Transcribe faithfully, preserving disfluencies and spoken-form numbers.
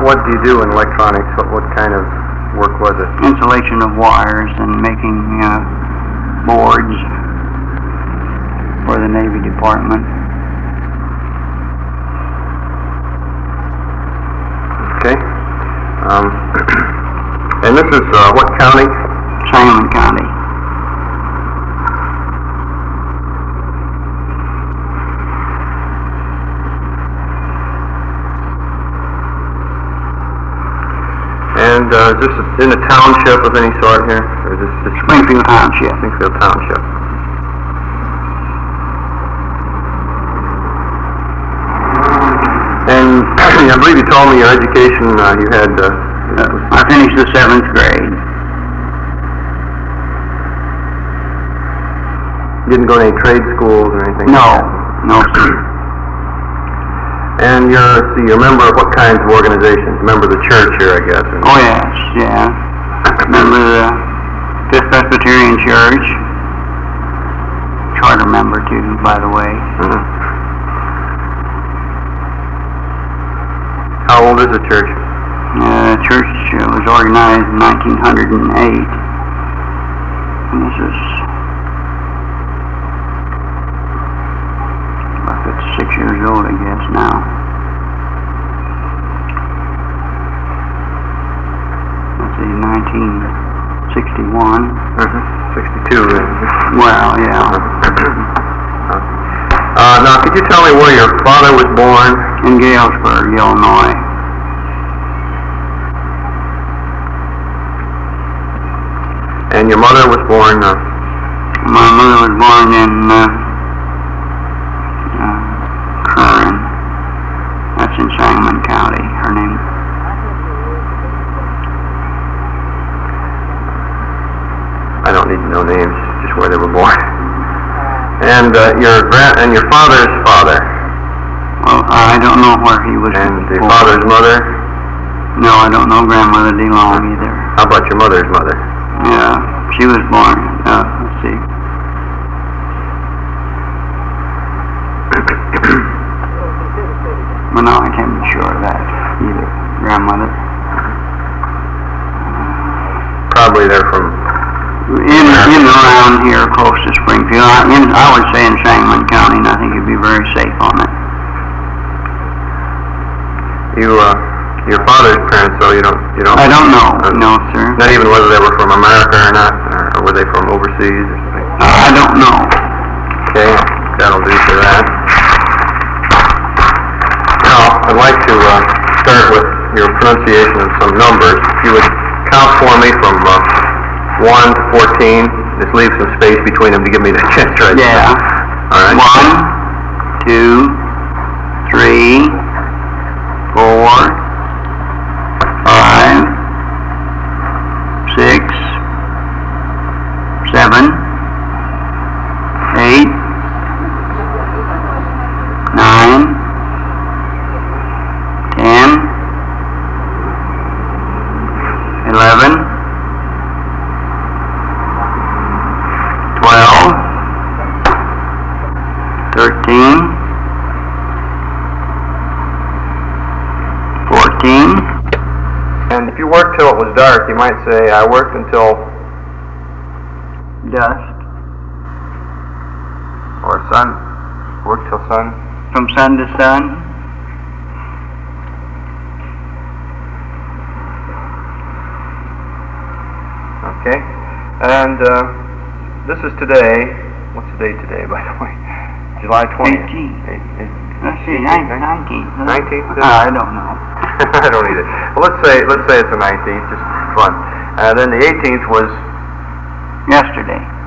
what do you do in electronics? What, what kind of work was it? Installation of wires and making uh, boards for the Navy Department. Okay. Um, and this is uh, what county? Sangamon County. And uh, is this in a township of any sort here? Or is this just Springfield Township. Springfield Township. And I believe you told me your education, uh, you had... Uh, uh, I finished the seventh grade. You didn't go to any trade schools or anything? No, like no, sir. And you're, see, you're a member of what kinds of organizations? Member of the church here, I guess. And Oh, yes, yeah. Member of the Fifth Presbyterian Church. Charter member, too, by the way. Uh-huh. How old is the church? Uh, the church uh, was organized in nineteen oh eight. And this is about fifty-six years old, I guess, now. Let's see, nineteen sixty-one. Uh-huh. sixty-two. Well, yeah. Uh, now, could you tell me where your father was born? In Galesburg, Illinois. And your mother was born... Uh, My mother was born in uh, uh, Curran. That's in Sangamon County. Her name. I don't need to know names, just where they were born. And uh, your grand and your father's father. Well, I don't know where he was And the born. father's mother. No, I don't know grandmother DeLong either. How about your mother's mother? Yeah, she was born. Uh, let's see. Well, no, I can't be sure of that either. Grandmother. Probably they're from... In, in and around here, close to Springfield. I, in, I would say in Sangamon County, and I think you'd be very safe on it. You, uh, your father's parents, though, you don't... You don't I don't know. Uh, No, sir. Not even whether they were from America or not, or were they from overseas or something? Uh, I don't know. Okay, that'll do for that. Now, I'd like to uh, start with your pronunciation of some numbers. If you would count for me from uh, one to fourteen. Just leave some space between them to give me the chance to write. Yeah. All right. One, two, three, four, five, six, seven, eight, nine, ten, eleven, twelve, thirteen, fourteen. And if you worked till it was dark, you might say, I worked until... Dusk. Or sun. Worked till sun. From sun to sun. Okay. And uh, this is today. What's the date today, by the way? July twentieth. eighteenth. Eight, eight, Let's see, nineteenth. nineteenth? Uh, I don't know. I don't either. Well, let's say let's say it's the nineteenth, just for fun. And then the eighteenth was Yesterday.